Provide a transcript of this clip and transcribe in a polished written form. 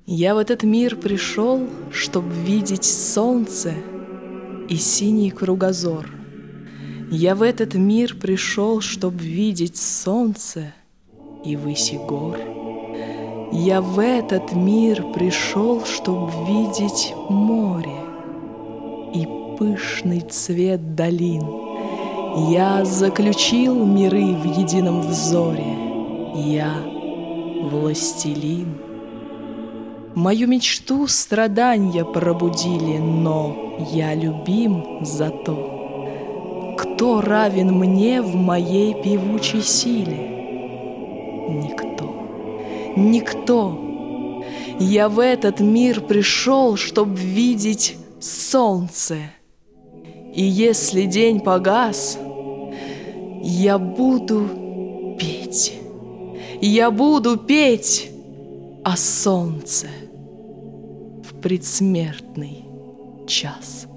Я в этот мир пришел, чтоб видеть солнце и синий кругозор. Я в этот мир пришел, чтоб видеть солнце и выси гор. Я в этот мир пришел, чтоб видеть море и пышный цвет долин. Я заключил миры в едином взоре. Я властелин. Мою мечту страдания пробудили, но я любим зато. Кто равен мне в моей певучей силе? Никто, никто. Я в этот мир пришел, чтоб видеть солнце. И если день погас, я буду петь. Я буду петь о солнце в предсмертный час.